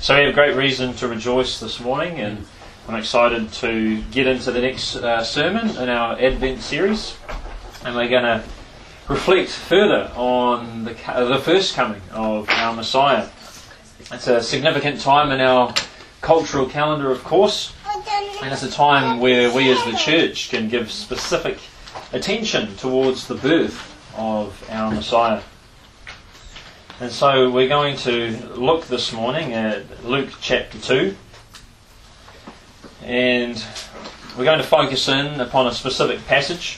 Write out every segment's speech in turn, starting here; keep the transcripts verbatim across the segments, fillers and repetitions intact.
So we have great reason to rejoice this morning, and I'm excited to get into the next uh, sermon in our Advent series, and we're going to reflect further on the, the first coming of our Messiah. It's a significant time in our cultural calendar, of course, and it's a time where we as the church can give specific attention towards the birth of our Messiah. And so we're going to look this morning at Luke chapter two, and we're going to focus in upon a specific passage,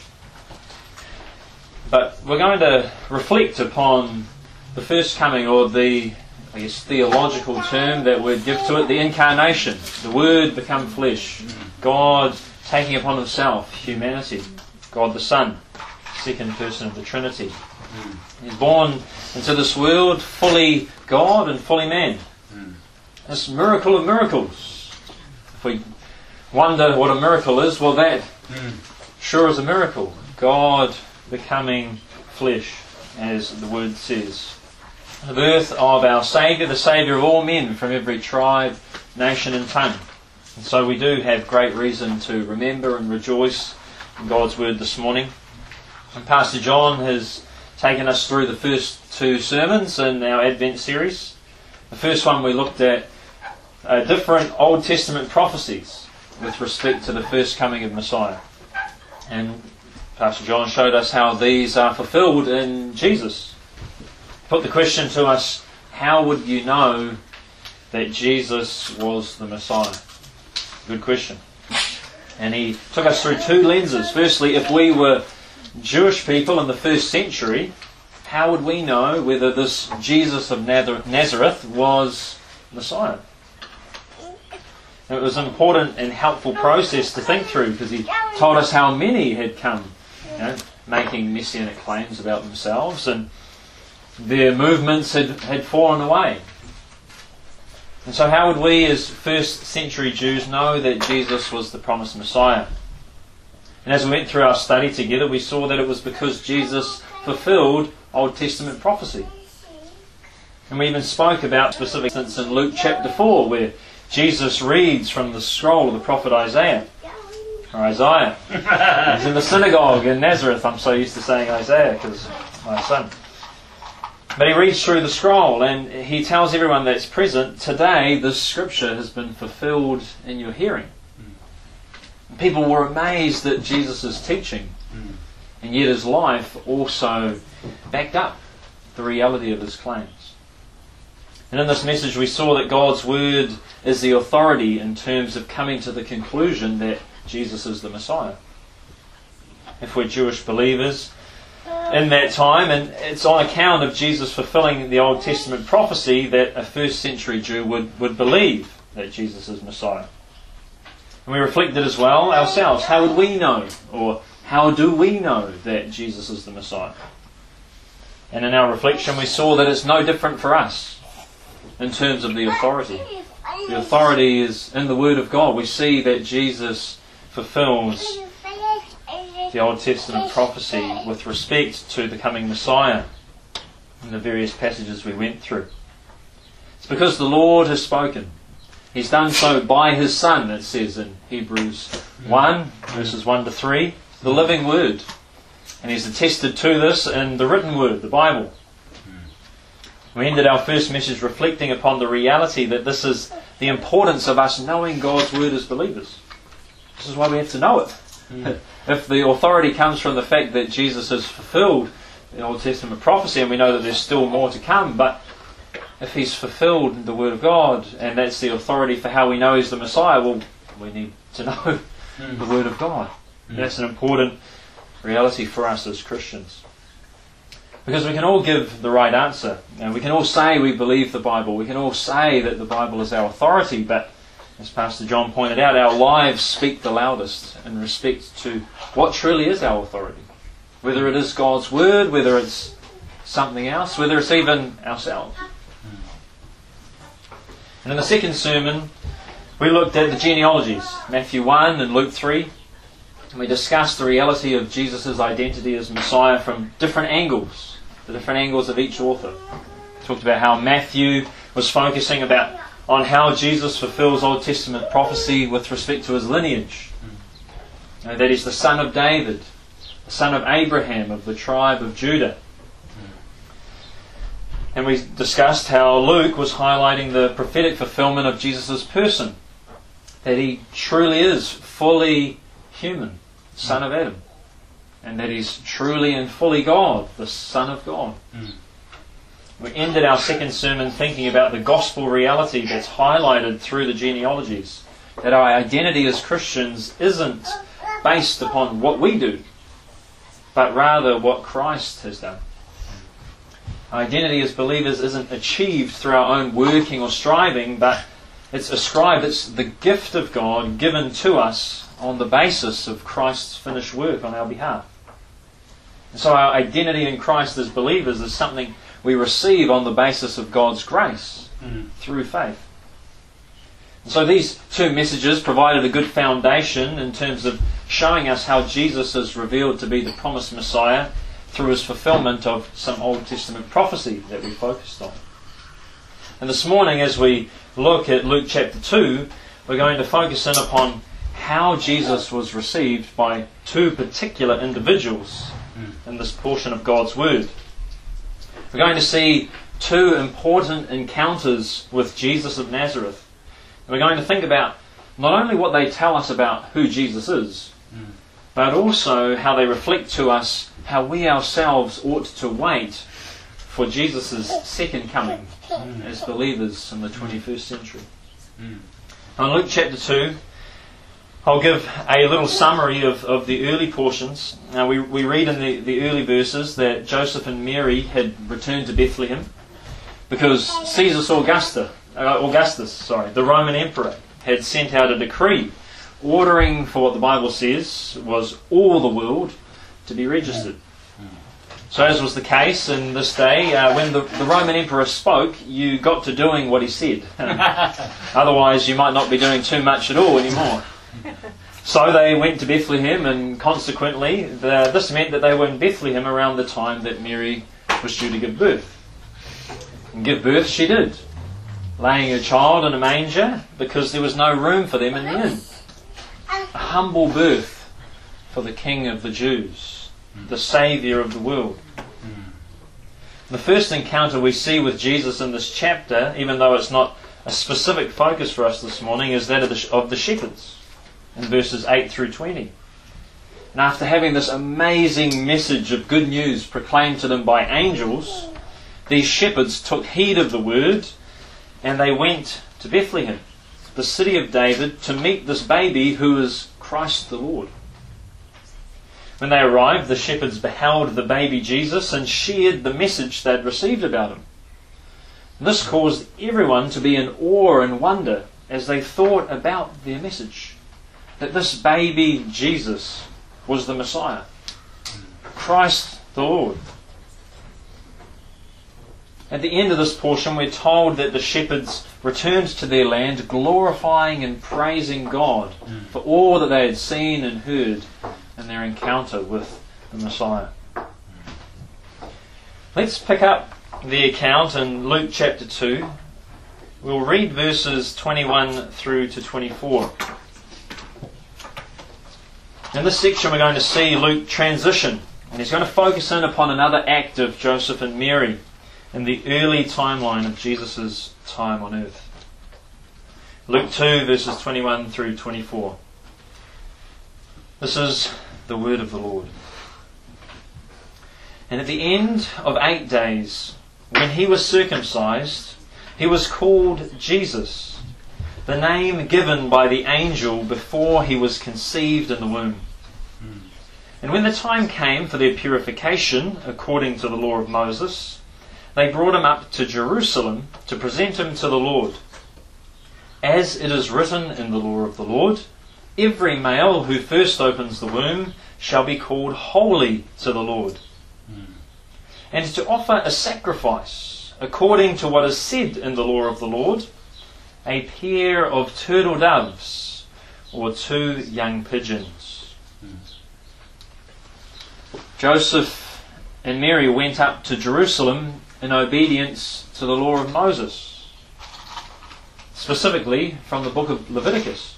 but we're going to reflect upon the first coming, or the, I guess, theological term that we'd give to it, the incarnation, the Word become flesh, God taking upon Himself humanity, God the Son, second person of the Trinity. He's born into this world fully God and fully man. This miracle of miracles. If we wonder what a miracle is, well, that sure is a miracle. God becoming flesh, as the word says. The birth of our Saviour, the Saviour of all men from every tribe, nation and tongue. And so we do have great reason to remember and rejoice in God's word this morning. And Pastor John has taken us through the first two sermons in our Advent series. The first one we looked at uh, different Old Testament prophecies with respect to the first coming of Messiah. And Pastor John showed us how these are fulfilled in Jesus. Put the question to us, how would you know that Jesus was the Messiah? Good question. And he took us through two lenses. Firstly, if we were Jewish people in the first century, how would we know whether this Jesus of Nazareth was Messiah? And it was an important and helpful process to think through, because he told us how many had come, you know, making messianic claims about themselves, and their movements had, had fallen away. And so how would we as first century Jews know that Jesus was the promised Messiah? And as we went through our study together, we saw that it was because Jesus fulfilled Old Testament prophecy. And we even spoke about specific instance in Luke chapter four, where Jesus reads from the scroll of the prophet Isaiah. Or Isaiah. He's in the synagogue in Nazareth. I'm so used to saying Isaiah because my son. But he reads through the scroll and he tells everyone that's present, today this scripture has been fulfilled in your hearing. People were amazed at Jesus' teaching, and yet his life also backed up the reality of his claims. And in this message we saw that God's word is the authority in terms of coming to the conclusion that Jesus is the Messiah. If we're Jewish believers in that time, and it's on account of Jesus fulfilling the Old Testament prophecy that a first century Jew would, would believe that Jesus is Messiah. And we reflected as well ourselves. How would we know, or how do we know that Jesus is the Messiah? And in our reflection we saw that it's no different for us in terms of the authority. The authority is in the Word of God. We see that Jesus fulfills the Old Testament prophecy with respect to the coming Messiah in the various passages we went through. It's because the Lord has spoken. He's done so by His Son, it says in Hebrews one, verses one to three, the living Word. And He's attested to this in the written Word, the Bible. We ended our first message reflecting upon the reality that this is the importance of us knowing God's Word as believers. This is why we have to know it. Mm. If the authority comes from the fact that Jesus has fulfilled the Old Testament prophecy, and we know that there's still more to come, but if He's fulfilled the Word of God, and that's the authority for how we know He's the Messiah, well, we need to know mm. the Word of God. Mm. That's an important reality for us as Christians. Because we can all give the right answer. And we can all say we believe the Bible. We can all say that the Bible is our authority, but as Pastor John pointed out, our lives speak the loudest in respect to what truly is our authority. Whether it is God's Word, whether it's something else, whether it's even ourselves. And in the second sermon, we looked at the genealogies, Matthew one and Luke three. And we discussed the reality of Jesus' identity as Messiah from different angles, the different angles of each author. We talked about how Matthew was focusing about on how Jesus fulfills Old Testament prophecy with respect to his lineage. You know, that he's the son of David, the son of Abraham of the tribe of Judah. And we discussed how Luke was highlighting the prophetic fulfillment of Jesus' person. That he truly is fully human, son of Adam. And that he's truly and fully God, the Son of God. Mm. We ended our second sermon thinking about the gospel reality that's highlighted through the genealogies. That our identity as Christians isn't based upon what we do, but rather what Christ has done. Our identity as believers isn't achieved through our own working or striving, but it's ascribed, it's the gift of God given to us on the basis of Christ's finished work on our behalf. And so our identity in Christ as believers is something we receive on the basis of God's grace mm. through faith. And so these two messages provided a good foundation in terms of showing us how Jesus is revealed to be the promised Messiah through his fulfillment of some Old Testament prophecy that we focused on. And this morning, as we look at Luke chapter two, we're going to focus in upon how Jesus was received by two particular individuals in this portion of God's Word. We're going to see two important encounters with Jesus of Nazareth. And we're going to think about not only what they tell us about who Jesus is, mm. but also how they reflect to us how we ourselves ought to wait for Jesus' second coming mm. as believers in the twenty-first century. Mm. In Luke chapter two, I'll give a little summary of, of the early portions. Now we, we read in the, the early verses that Joseph and Mary had returned to Bethlehem because Caesar Augusta, uh, Augustus, sorry, the Roman emperor, had sent out a decree ordering for what the Bible says was all the world to be registered. So as was the case in this day, uh, when the, the Roman emperor spoke, you got to doing what he said. Otherwise you might not be doing too much at all anymore. So they went to Bethlehem, and consequently the, this meant that they were in Bethlehem around the time that Mary was due to give birth. And give birth she did, laying her child in a manger because there was no room for them in the inn. A humble birth for the King of the Jews, the Saviour of the world. The first encounter we see with Jesus in this chapter, even though it's not a specific focus for us this morning, is that of the, of the shepherds in verses eight through twenty. And after having this amazing message of good news proclaimed to them by angels, these shepherds took heed of the word and they went to Bethlehem, the city of David, to meet this baby who is Christ the Lord. When they arrived, the shepherds beheld the baby Jesus and shared the message they'd received about him. And this caused everyone to be in awe and wonder as they thought about their message, that this baby Jesus was the Messiah, Christ the Lord. At the end of this portion, we're told that the shepherds returned to their land, glorifying and praising God for all that they had seen and heard in their encounter with the Messiah. Let's pick up the account in Luke chapter two. We'll read verses twenty-one through to twenty-four. In this section we're going to see Luke transition, and he's going to focus in upon another act of Joseph and Mary in the early timeline of Jesus' time on earth. Luke two verses twenty-one through twenty-four. This is the word of the Lord. And at the end of eight days, when he was circumcised, he was called Jesus, the name given by the angel before he was conceived in the womb. Mm. And when the time came for their purification, according to the law of Moses, they brought him up to Jerusalem to present him to the Lord. As it is written in the law of the Lord, every male who first opens the womb shall be called holy to the Lord. Mm. And to offer a sacrifice, according to what is said in the law of the Lord, a pair of turtle doves or two young pigeons. Mm. Joseph and Mary went up to Jerusalem in obedience to the law of Moses. specifically from the book of Leviticus.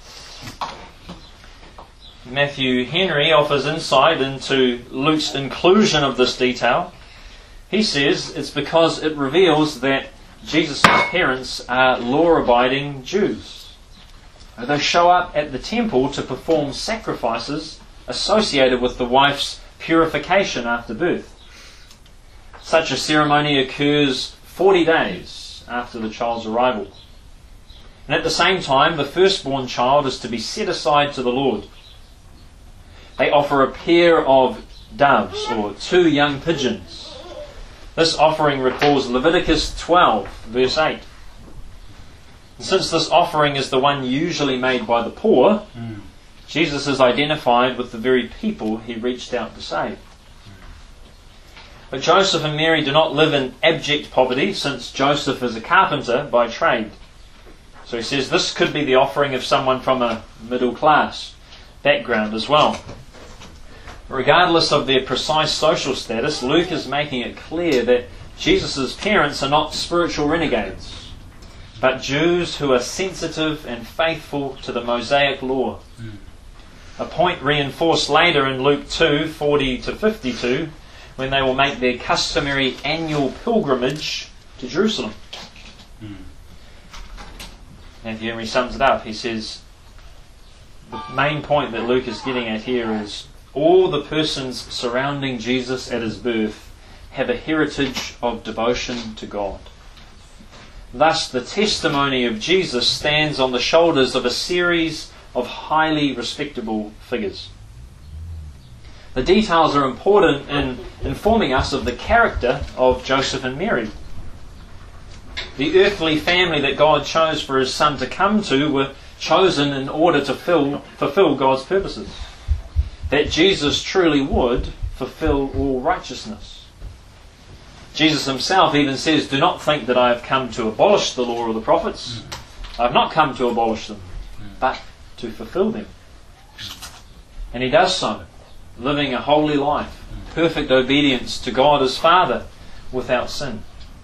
Matthew Henry offers insight into Luke's inclusion of this detail. He says it's because it reveals that Jesus' parents are law-abiding Jews. They show up at the temple to perform sacrifices associated with the wife's purification after birth. Such a ceremony occurs forty days after the child's arrival. And at the same time, the firstborn child is to be set aside to the Lord. They offer a pair of doves, or two young pigeons. This offering recalls Leviticus twelve, verse eight. And since this offering is the one usually made by the poor, mm. Jesus is identified with the very people he reached out to save. But Joseph and Mary do not live in abject poverty, since Joseph is a carpenter by trade. So he says this could be the offering of someone from a middle class background as well. Regardless of their precise social status, Luke is making it clear that Jesus' parents are not spiritual renegades, but Jews who are sensitive and faithful to the Mosaic law. Mm. A point reinforced later in Luke two, forty to fifty-two, when they will make their customary annual pilgrimage to Jerusalem. Mm. And Henry sums it up. He says, the main point that Luke is getting at here is all the persons surrounding Jesus at his birth have a heritage of devotion to God. Thus, the testimony of Jesus stands on the shoulders of a series of highly respectable figures. The details are important in informing us of the character of Joseph and Mary. The earthly family that God chose for his Son to come to were chosen in order to fill, fulfill God's purposes. That Jesus truly would fulfill all righteousness. Jesus himself even says, "Do not think that I have come to abolish the law or the prophets. I have not come to abolish them, but to fulfill them." And he does so, living a holy life, perfect obedience to God as Father, without sin.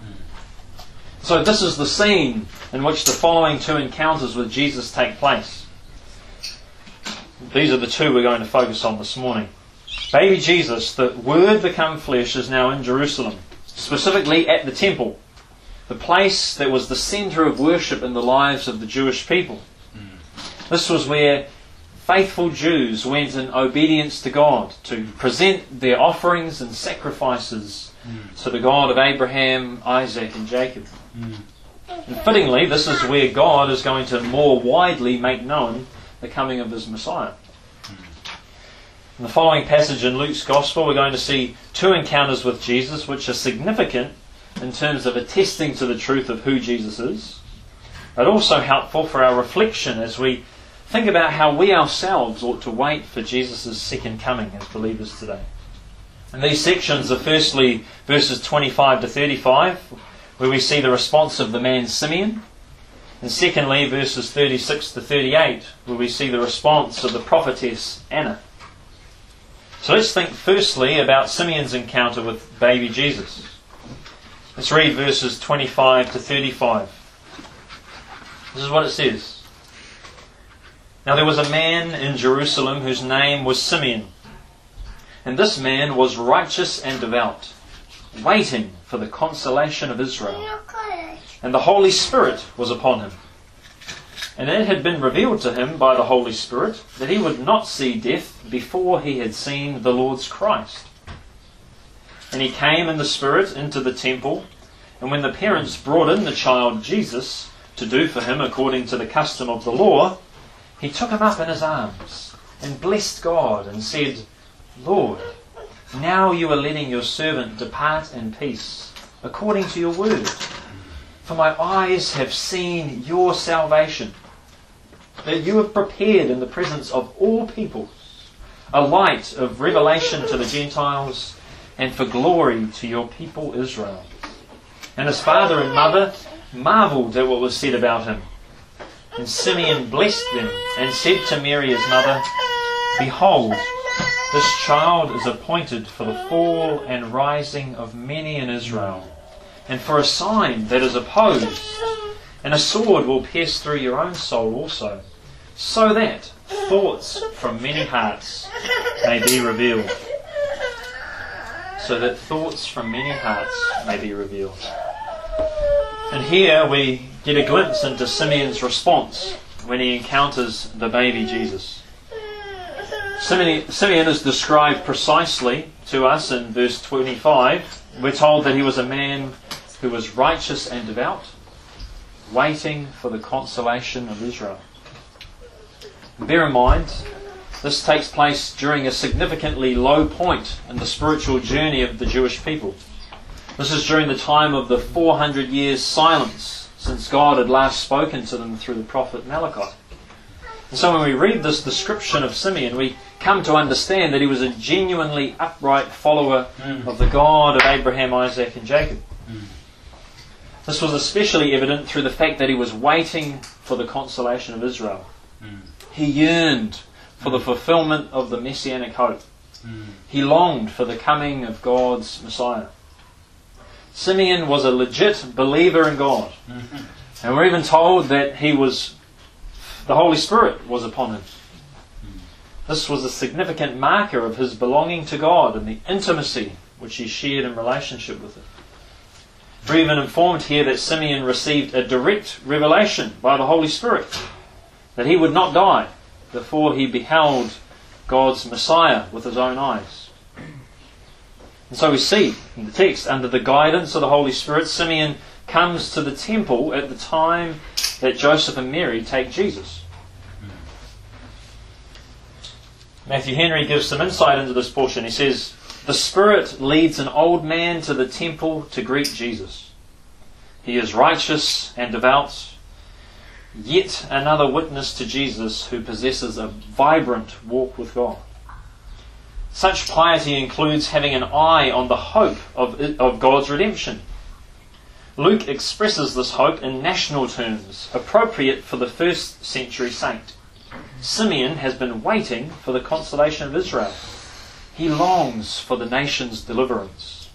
So this is the scene in which the following two encounters with Jesus take place. These are the two we're going to focus on this morning. Baby Jesus, the Word become flesh, is now in Jerusalem, specifically at the temple, the place that was the centre of worship in the lives of the Jewish people. Mm. This was where faithful Jews went in obedience to God to present their offerings and sacrifices mm. to the God of Abraham, Isaac and Jacob. Mm. And fittingly, this is where God is going to more widely make known the coming of his Messiah. In the following passage in Luke's Gospel, we're going to see two encounters with Jesus which are significant in terms of attesting to the truth of who Jesus is, but also helpful for our reflection as we think about how we ourselves ought to wait for Jesus' second coming as believers today. And these sections are firstly verses twenty-five to thirty-five, where we see the response of the man Simeon, and secondly verses thirty-six to thirty-eight, where we see the response of the prophetess Anna. So let's think firstly about Simeon's encounter with baby Jesus. Let's read verses twenty-five to thirty-five. This is what it says. Now there was a man in Jerusalem whose name was Simeon, and this man was righteous and devout, waiting for the consolation of Israel. And the Holy Spirit was upon him. And it had been revealed to him by the Holy Spirit that he would not see death before he had seen the Lord's Christ. And he came in the Spirit into the temple, and when the parents brought in the child Jesus to do for him according to the custom of the law, he took him up in his arms and blessed God and said, "Lord, now you are letting your servant depart in peace, according to your word. For my eyes have seen your salvation, that you have prepared in the presence of all peoples, a light of revelation to the Gentiles, and for glory to your people Israel." And his father and mother marvelled at what was said about him. And Simeon blessed them and said to Mary his mother, "Behold, this child is appointed for the fall and rising of many in Israel, and for a sign that is opposed, and a sword will pierce through your own soul also, so that thoughts from many hearts may be revealed. So that thoughts from many hearts may be revealed. And here we get a glimpse into Simeon's response when he encounters the baby Jesus. Simeon, Simeon is described precisely to us in verse twenty-five. We're told that he was a man who was righteous and devout, waiting for the consolation of Israel. Bear in mind, this takes place during a significantly low point in the spiritual journey of the Jewish people. This is during the time of the four hundred years silence since God had last spoken to them through the prophet Malachi. And so when we read this description of Simeon, we come to understand that he was a genuinely upright follower mm. of the God of Abraham, Isaac and Jacob. Mm. This was especially evident through the fact that he was waiting for the consolation of Israel. Mm. He yearned for the fulfillment of the messianic hope. Mm. He longed for the coming of God's Messiah. Simeon was a legit believer in God. Mm-hmm. And we're even told that he was, the Holy Spirit was upon him. Mm. This was a significant marker of his belonging to God and the intimacy which he shared in relationship with Him. We're even informed here that Simeon received a direct revelation by the Holy Spirit that he would not die before he beheld God's Messiah with his own eyes. And so we see in the text, under the guidance of the Holy Spirit, Simeon comes to the temple at the time that Joseph and Mary take Jesus. Matthew Henry gives some insight into this portion. He says, "The Spirit leads an old man to the temple to greet Jesus. He is righteous and devout, yet another witness to Jesus who possesses a vibrant walk with God. Such piety includes having an eye on the hope of, of God's redemption. Luke expresses this hope in national terms, appropriate for the first century saint. Simeon has been waiting for the consolation of Israel. He longs for the nation's deliverance.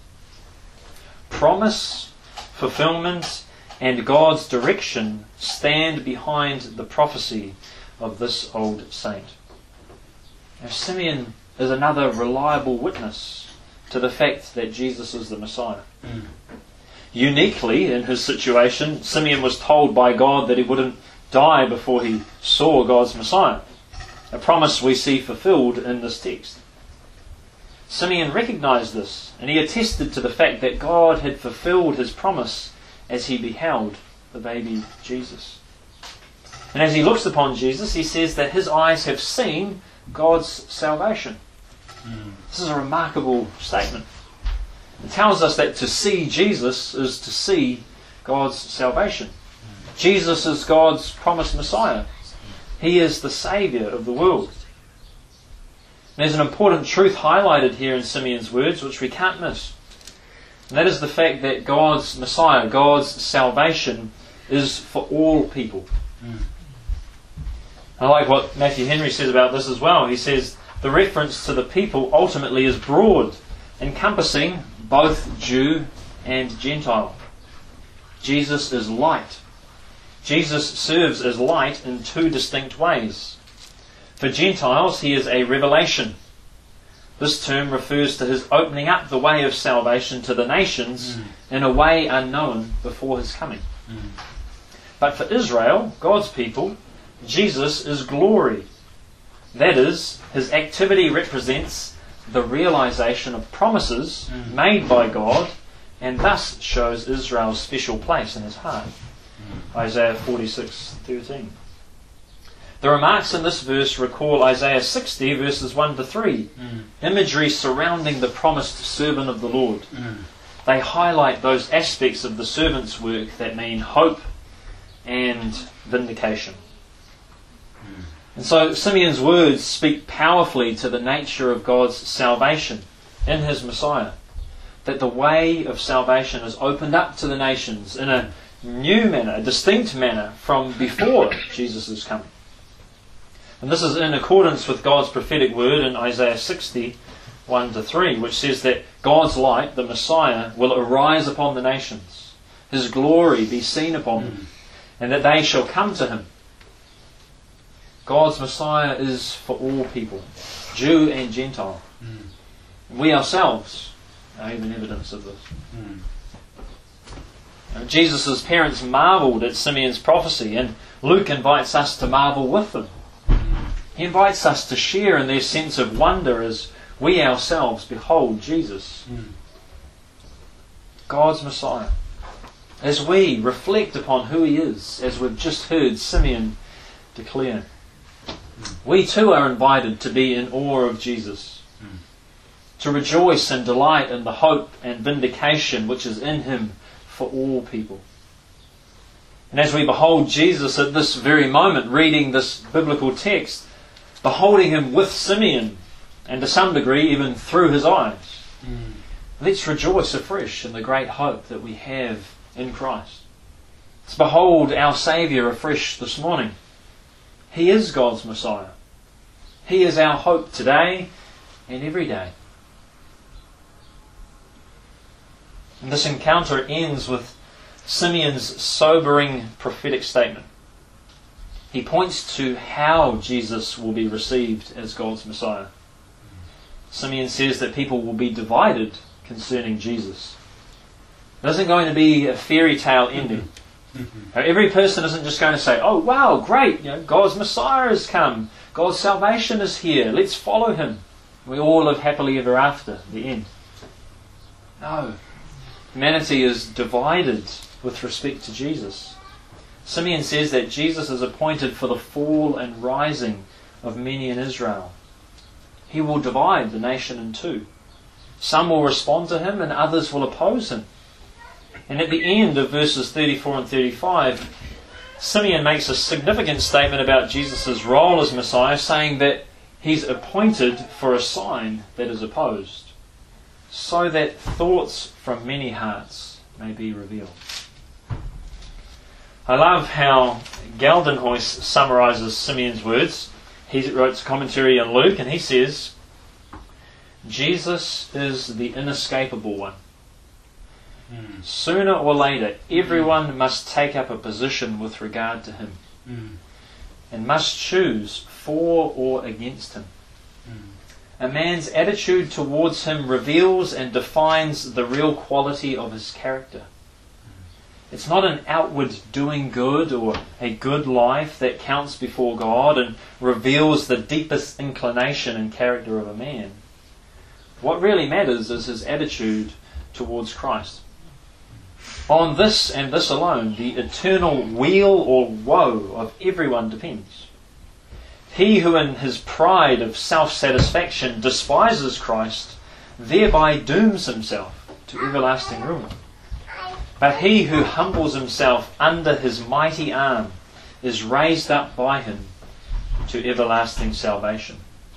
Promise, fulfillment, and God's direction stand behind the prophecy of this old saint." Now, Simeon is another reliable witness to the fact that Jesus is the Messiah. Mm. Uniquely, in his situation, Simeon was told by God that he wouldn't die before he saw God's Messiah, a promise we see fulfilled in this text. Simeon recognized this, and he attested to the fact that God had fulfilled his promise as he beheld the baby Jesus. And as he looks upon Jesus, he says that his eyes have seen God's salvation. Mm. This is a remarkable statement. It tells us that to see Jesus is to see God's salvation. Mm. Jesus is God's promised Messiah. He is the Saviour of the world. And there's an important truth highlighted here in Simeon's words which we can't miss. And that is the fact that God's Messiah, God's salvation, is for all people. Mm. I like what Matthew Henry says about this as well. He says, the reference to the people ultimately is broad, encompassing both Jew and Gentile. Jesus is light. Jesus serves as light in two distinct ways. For Gentiles, he is a revelation. This term refers to his opening up the way of salvation to the nations mm. in a way unknown before his coming. Mm. But for Israel, God's people, Jesus is glory. That is, his activity represents the realization of promises mm. made by God, and thus shows Israel's special place in his heart. Mm. Isaiah forty-six thirteen. The remarks in this verse recall Isaiah sixty verses one to three, mm. imagery surrounding the promised servant of the Lord. Mm. They highlight those aspects of the servant's work that mean hope and vindication. Mm. And so Simeon's words speak powerfully to the nature of God's salvation in his Messiah, that the way of salvation is opened up to the nations in a new manner, a distinct manner from before Jesus' coming. And this is in accordance with God's prophetic word in Isaiah sixty, one to three, which says that God's light, the Messiah, will arise upon the nations, his glory be seen upon them, and that they shall come to him. God's Messiah is for all people, Jew and Gentile. Mm. We ourselves are even evidence of this. Mm. Jesus' parents marvelled at Simeon's prophecy, and Luke invites us to marvel with them. He invites us to share in their sense of wonder as we ourselves behold Jesus, mm. God's Messiah. As we reflect upon who he is, as we've just heard Simeon declare, we too are invited to be in awe of Jesus, mm. to rejoice and delight in the hope and vindication which is in him for all people. And as we behold Jesus at this very moment, reading this biblical text, beholding him with Simeon, and to some degree even through his eyes, mm. let's rejoice afresh in the great hope that we have in Christ. Let's behold our Saviour afresh this morning. He is God's Messiah. He is our hope today and every day. And this encounter ends with Simeon's sobering prophetic statement. He points to how Jesus will be received as God's Messiah. Simeon says that people will be divided concerning Jesus. It isn't going to be a fairy tale ending. Now, every person isn't just going to say, oh wow, great, you know, God's Messiah has come. God's salvation is here. Let's follow him. We all live happily ever after, the end. No. Humanity is divided with respect to Jesus. Simeon says that Jesus is appointed for the fall and rising of many in Israel. He will divide the nation in two. Some will respond to him and others will oppose him. And at the end of verses thirty-four and thirty-five, Simeon makes a significant statement about Jesus' role as Messiah, saying that he's appointed for a sign that is opposed, so that thoughts from many hearts may be revealed. I love how Geldenhuys summarises Simeon's words. He wrote a commentary on Luke, and he says, Jesus is the inescapable one. Mm. Sooner or later, everyone mm. must take up a position with regard to him, mm. and must choose for or against him. Mm. A man's attitude towards him reveals and defines the real quality of his character. It's not an outward doing good or a good life that counts before God and reveals the deepest inclination and character of a man. What really matters is his attitude towards Christ. On this and this alone, the eternal weal or woe of everyone depends. He who in his pride of self-satisfaction despises Christ, thereby dooms himself to everlasting ruin. But he who humbles himself under his mighty arm is raised up by him to everlasting salvation.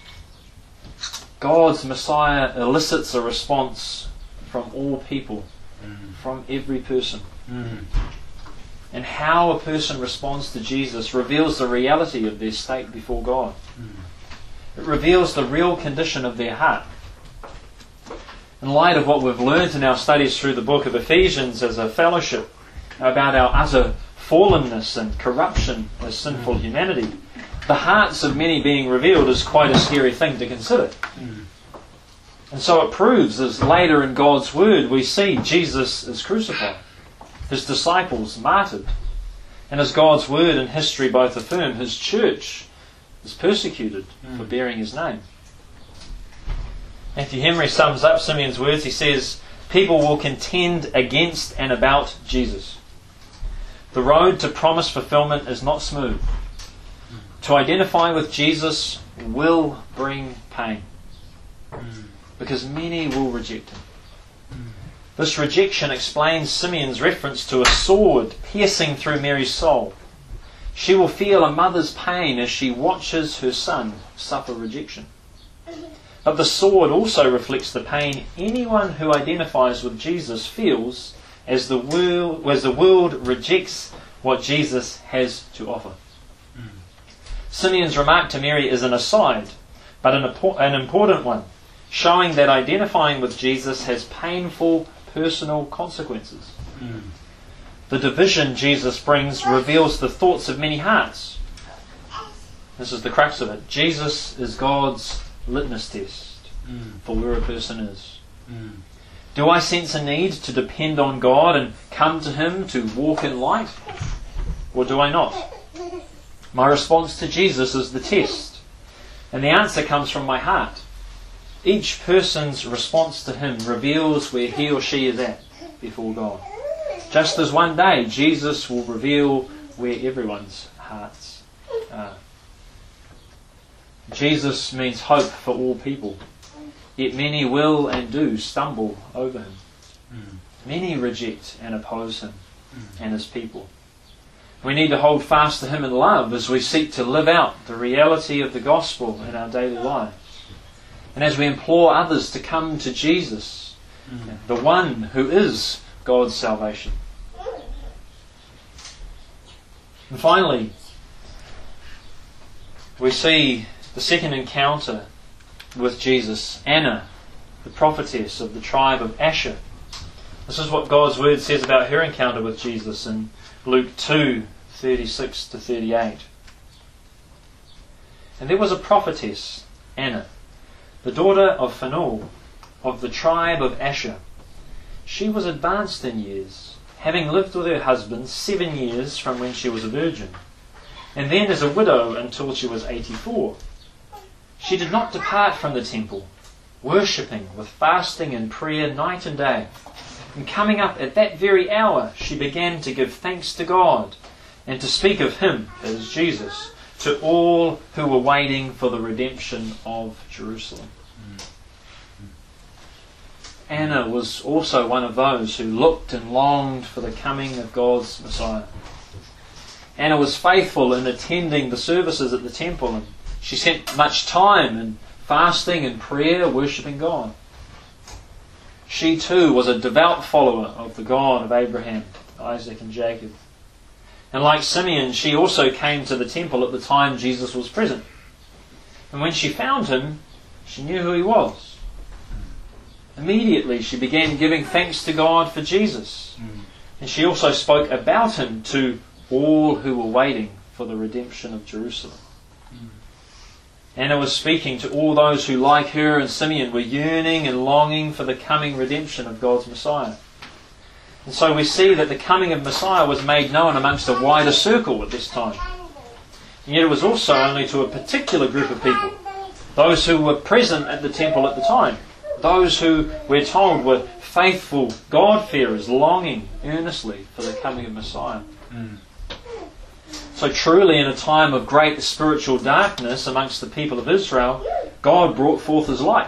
God's Messiah elicits a response from all people, mm. from every person. Mm. And how a person responds to Jesus reveals the reality of their state before God. Mm. It reveals the real condition of their heart. In light of what we've learned in our studies through the book of Ephesians as a fellowship about our utter fallenness and corruption as sinful humanity, the hearts of many being revealed is quite a scary thing to consider. Mm. And so it proves, as later in God's Word we see Jesus is crucified, his disciples martyred, and as God's Word and history both affirm, his church is persecuted mm. for bearing his name. Matthew Henry sums up Simeon's words. He says, people will contend against and about Jesus. The road to promised fulfillment is not smooth. To identify with Jesus will bring pain, because many will reject him. This rejection explains Simeon's reference to a sword piercing through Mary's soul. She will feel a mother's pain as she watches her son suffer rejection. But the sword also reflects the pain anyone who identifies with Jesus feels as the world, as the world rejects what Jesus has to offer. Mm. Simeon's remark to Mary is an aside, but an, an important one, showing that identifying with Jesus has painful personal consequences. Mm. The division Jesus brings reveals the thoughts of many hearts. This is the crux of it. Jesus is God's litmus test mm. for where a person is. Mm. Do I sense a need to depend on God and come to Him to walk in light? Or do I not? My response to Jesus is the test. And the answer comes from my heart. Each person's response to Him reveals where he or she is at before God. Just as one day Jesus will reveal where everyone's hearts are. Jesus means hope for all people. Yet many will and do stumble over Him. Mm. Many reject and oppose Him mm. and His people. We need to hold fast to Him in love as we seek to live out the reality of the gospel in our daily lives. And as we implore others to come to Jesus, mm. the one who is God's salvation. And finally, we see the second encounter with Jesus, Anna, the prophetess of the tribe of Asher. This is what God's word says about her encounter with Jesus in Luke two, thirty-six to thirty-eight. And there was a prophetess, Anna, the daughter of Phanuel, of the tribe of Asher. She was advanced in years, having lived with her husband seven years from when she was a virgin, and then as a widow until she was eighty-four. She did not depart from the temple, worshipping with fasting and prayer night and day. And coming up at that very hour, she began to give thanks to God and to speak of Him, as Jesus, to all who were waiting for the redemption of Jerusalem. Anna was also one of those who looked and longed for the coming of God's Messiah. Anna was faithful in attending the services at the temple, and she spent much time in fasting and prayer, worshipping God. She too was a devout follower of the God of Abraham, Isaac and Jacob. And like Simeon, she also came to the temple at the time Jesus was present. And when she found Him, she knew who He was. Immediately she began giving thanks to God for Jesus. And she also spoke about Him to all who were waiting for the redemption of Jerusalem. Anna was speaking to all those who, like her and Simeon, were yearning and longing for the coming redemption of God's Messiah. And so we see that the coming of Messiah was made known amongst a wider circle at this time. And yet it was also only to a particular group of people, those who were present at the temple at the time, those who, we're told, were faithful God-fearers, longing earnestly for the coming of Messiah. Mm. So truly in a time of great spiritual darkness amongst the people of Israel, God brought forth His light.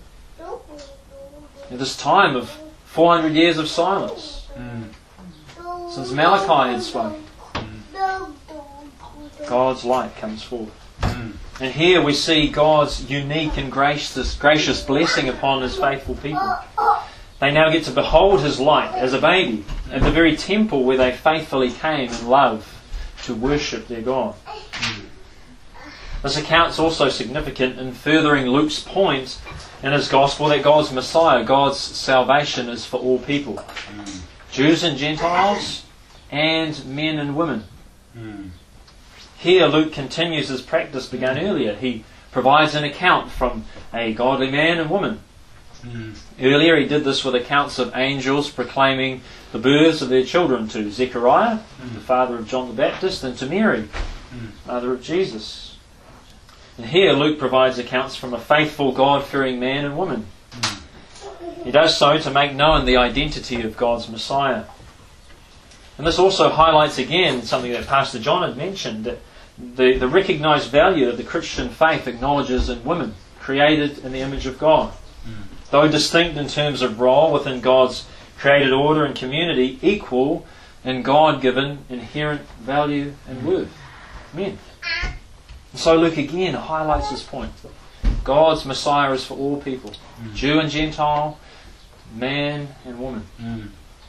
In this time of four hundred years of silence, mm. since Malachi had spoken, mm. God's light comes forth. Mm. And here we see God's unique and gracious, gracious blessing upon His faithful people. They now get to behold His light as a baby at the very temple where they faithfully came in love to worship their God. This account is also significant in furthering Luke's point in his Gospel that God's Messiah, God's salvation, is for all people. Mm. Jews and Gentiles, and men and women. Mm. Here Luke continues his practice begun earlier. He provides an account from a godly man and woman. Mm. Earlier he did this with accounts of angels proclaiming the births of their children to Zechariah, mm. the father of John the Baptist, and to Mary, mm. mother of Jesus. And here Luke provides accounts from a faithful God-fearing man and woman. Mm. He does so to make known the identity of God's Messiah. And this also highlights again something that Pastor John had mentioned, that the, the recognised value that the Christian faith acknowledges in women, created in the image of God. Mm. Though distinct in terms of role within God's created order and community, equal in God-given inherent value and worth. Men. And so Luke again highlights this point. God's Messiah is for all people. Mm. Jew and Gentile, man and woman. Mm.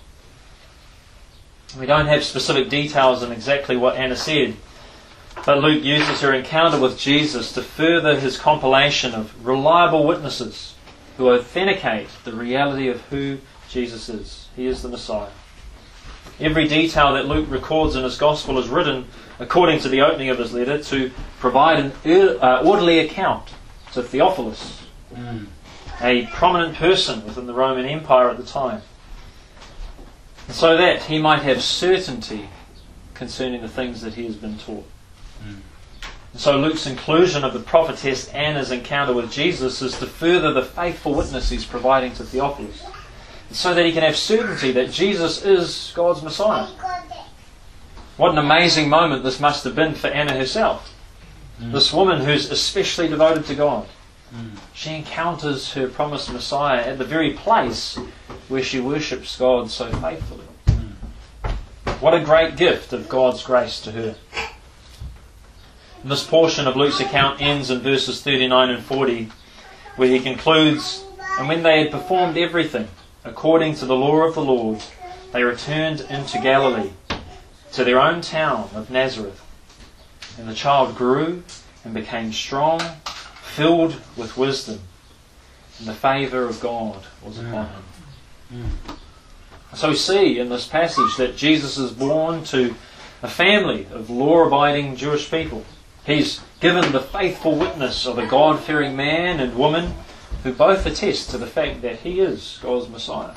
We don't have specific details on exactly what Anna said, but Luke uses her encounter with Jesus to further his compilation of reliable witnesses who authenticate the reality of who Jesus is. He is the Messiah. Every detail that Luke records in his Gospel is written, according to the opening of his letter, to provide an uh, orderly account to Theophilus, mm. a prominent person within the Roman Empire at the time, so that he might have certainty concerning the things that he has been taught. Mm. And so Luke's inclusion of the prophetess Anna's encounter with Jesus is to further the faithful witness he's providing to Theophilus, so that he can have certainty that Jesus is God's Messiah. What an amazing moment this must have been for Anna herself. Mm. This woman who's especially devoted to God. Mm. She encounters her promised Messiah at the very place where she worships God so faithfully. Mm. What a great gift of God's grace to her. And this portion of Luke's account ends in verses thirty-nine and forty, where he concludes, "And when they had performed everything according to the law of the Lord, they returned into Galilee, to their own town of Nazareth. And the child grew and became strong, filled with wisdom, and the favour of God was upon him." Mm. So we see in this passage that Jesus is born to a family of law-abiding Jewish people. He's given the faithful witness of a God-fearing man and woman who both attest to the fact that he is God's Messiah.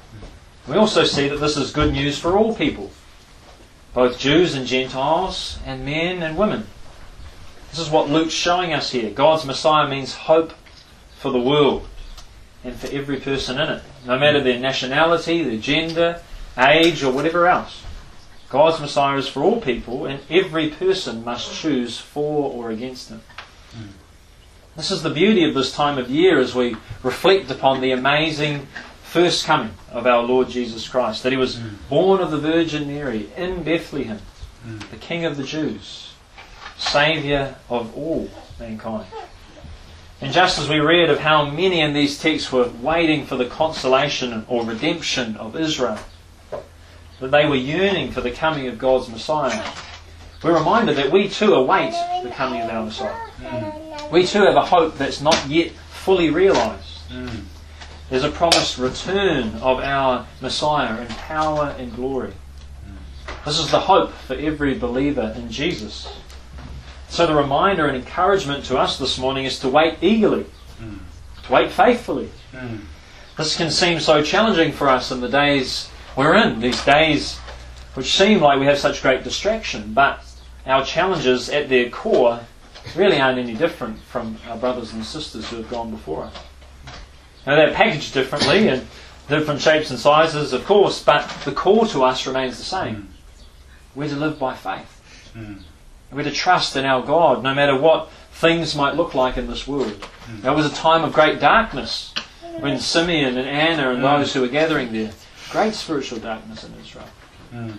We also see that this is good news for all people, both Jews and Gentiles, and men and women. This is what Luke's showing us here. God's Messiah means hope for the world and for every person in it, no matter their nationality, their gender, age, or whatever else. God's Messiah is for all people, and every person must choose for or against him. Mm. This is the beauty of this time of year as we reflect upon the amazing first coming of our Lord Jesus Christ, that he was mm. born of the Virgin Mary in Bethlehem, mm. the King of the Jews, Saviour of all mankind. And just as we read of how many in these texts were waiting for the consolation or redemption of Israel, that they were yearning for the coming of God's Messiah, we're reminded that we too await the coming of our Messiah. Mm. We too have a hope that's not yet fully realised. Mm. There's a promised return of our Messiah in power and glory. Mm. This is the hope for every believer in Jesus. So the reminder and encouragement to us this morning is to wait eagerly, mm. to wait faithfully. Mm. This can seem so challenging for us in the days we're in, these days which seem like we have such great distraction, but our challenges at their core really aren't any different from our brothers and sisters who have gone before us. Now they're packaged differently in different shapes and sizes, of course, but the call to us remains the same. Mm. We're to live by faith. Mm. We're to trust in our God, no matter what things might look like in this world. Mm. There was a time of great darkness when Simeon and Anna and mm. those who were gathering there, great spiritual darkness in Israel. Mm.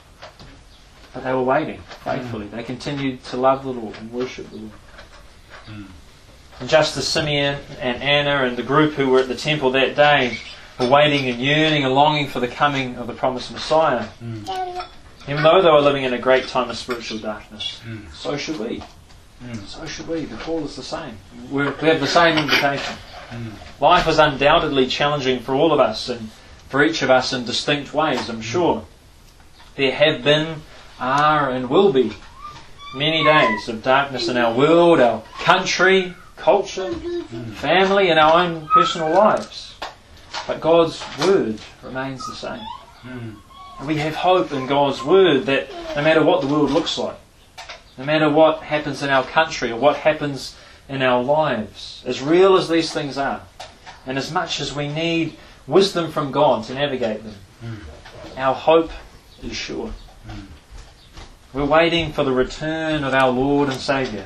But they were waiting faithfully. Mm. They continued to love the Lord and worship the Lord. Mm. And just as Simeon and Anna and the group who were at the temple that day were waiting and yearning and longing for the coming of the promised Messiah, mm. even though they were living in a great time of spiritual darkness, mm. so should we. Mm. So should we. The call is the same. We're, we have the same invitation. Mm. Life is undoubtedly challenging for all of us and for each of us in distinct ways, I'm sure. There have been, are and will be many days of darkness in our world, our country, culture, mm. family and our own personal lives. But God's Word remains the same. Mm. And we have hope in God's Word that no matter what the world looks like, no matter what happens in our country or what happens in our lives, as real as these things are, and as much as we need wisdom from God to navigate them, mm. our hope is sure. Mm. We're waiting for the return of our Lord and Saviour.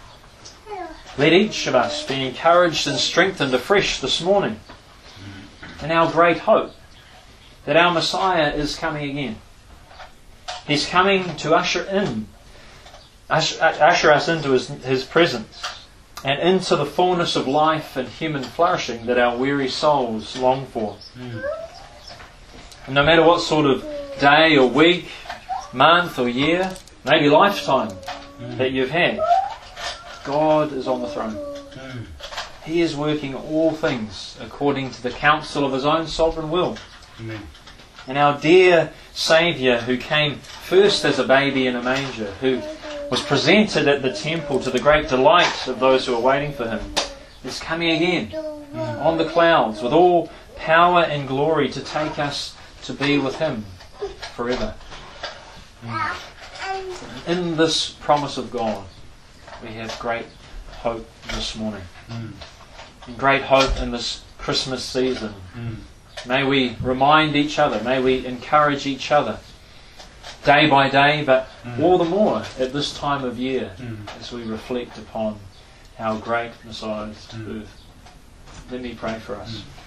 Let each of us be encouraged and strengthened afresh this morning in our great hope that our Messiah is coming again. He's coming to usher in, usher, usher us into his, his presence and into the fullness of life and human flourishing that our weary souls long for. Mm. And no matter what sort of day or week, month or year, maybe lifetime mm. that you've had, God is on the throne. Mm. He is working all things according to the counsel of his own sovereign will. Amen. And our dear Saviour, who came first as a baby in a manger, who was presented at the temple to the great delight of those who were waiting for him, is coming again on the clouds with all power and glory to take us to be with him forever. In this promise of God, we have great hope this morning. And great hope in this Christmas season. May we remind each other, may we encourage each other day by day, but all the more at this time of year as we reflect upon our great Messiah's birth. Let me pray for us.